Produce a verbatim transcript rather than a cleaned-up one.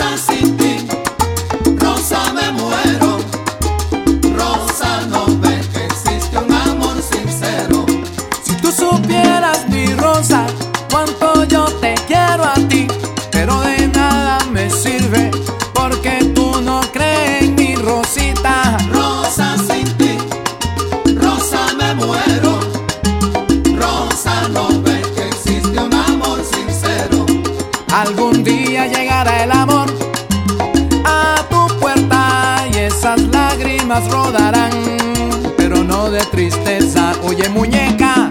Rosa, sin ti, Rosa, me muero. Rosa, no ves que existe un amor sincero. Si tú supieras, mi Rosa, cuánto yo te quiero a ti, pero de nada me sirve porque tú no crees en mi Rosita. Rosa, sin ti, Rosa, me muero. Rosa, no ves que existe un amor sincero. Algún día llegará el amor a tu puerta y esas lágrimas rodarán, pero no de tristeza. Oye, muñeca,